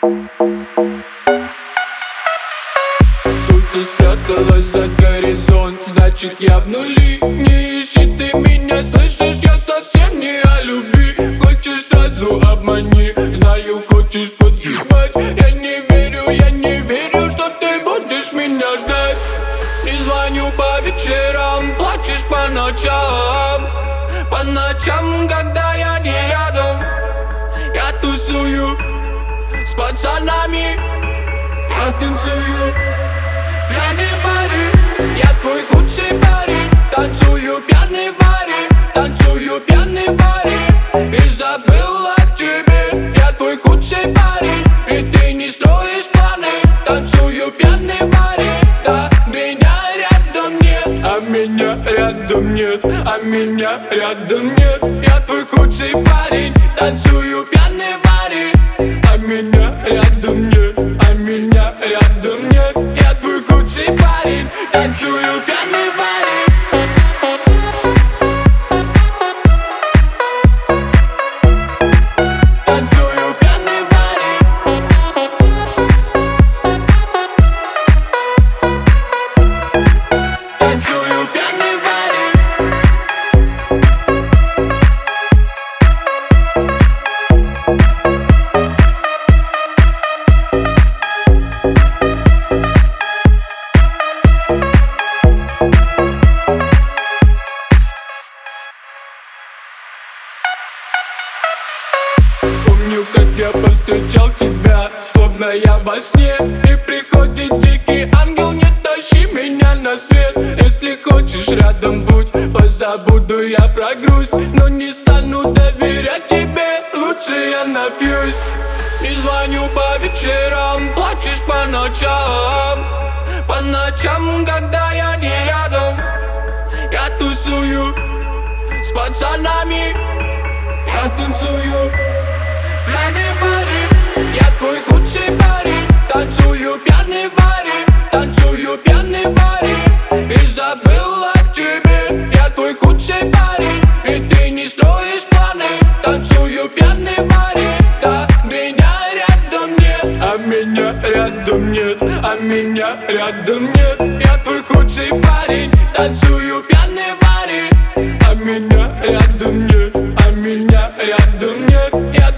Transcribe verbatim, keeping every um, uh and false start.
Солнце спряталось за горизонт, значит я в нули. Не ищи ты меня, слышишь, я совсем не о любви. Хочешь сразу обмани, знаю, хочешь подъебать. Я не верю, я не верю, что ты будешь меня ждать. Не звоню по вечерам, плачешь по ночам. По ночам, когда я не рядом. Я тусую с пацанами, я танцую пьяный в баре. Я твой худший парень, танцую пьяный в баре. Танцую пьяный в баре и забыл о тебе. Я твой худший парень, и ты не строишь планы. Танцую пьяный в баре, да, меня рядом нет. А меня рядом нет, а меня рядом нет. Я твой худший парень, танцую пьяный в баре. А меня рядом нет, а меня рядом нет. Я твой худший парень, танцую пьяный в баре. Танцую пьяный в баре. Танцую пьяный в баре. Помню, как я повстречал тебя, словно я во сне. И приходит дикий ангел, не тащи меня на свет. Если хочешь, рядом будь, позабуду я про грусть. Но не стану доверять тебе, лучше я напьюсь. Не звоню по вечерам, плачешь по ночам. По ночам, когда я не рядом. Я тусую с пацанами, я танцую пьяный в баре. Я твой худший парень, танцую пьяный в баре. Танцую пьяный в баре и забыл о тебе. Я твой худший парень, и ты не строишь планы. Танцую пьяный в баре, да, меня рядом нет. А меня рядом нет, а меня рядом нет. Я твой худший парень, танцую пьяный в баре. А меня рядом нет, а меня рядом нет. Я